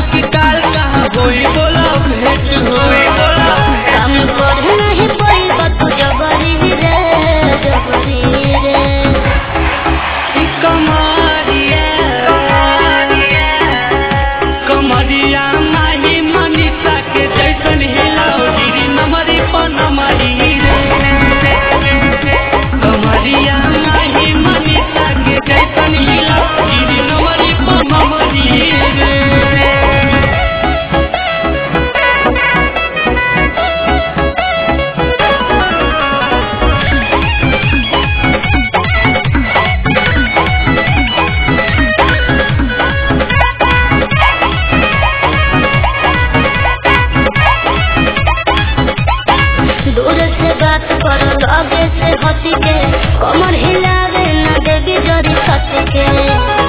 की काल कहाँ होई बोला भेंट होई काम कर नहीं पड़ी बतू जबरी रे कमरिया माही मनीषा के जैसन हिलाओ गिरी नमरी पर नमरी कमरिया माही मनीषा के जैसन हिलाओ गिरी नमरी पर नमरी दूर से बात करो आगे से हंसी के कमर हिलावे ना देवी जरी छत के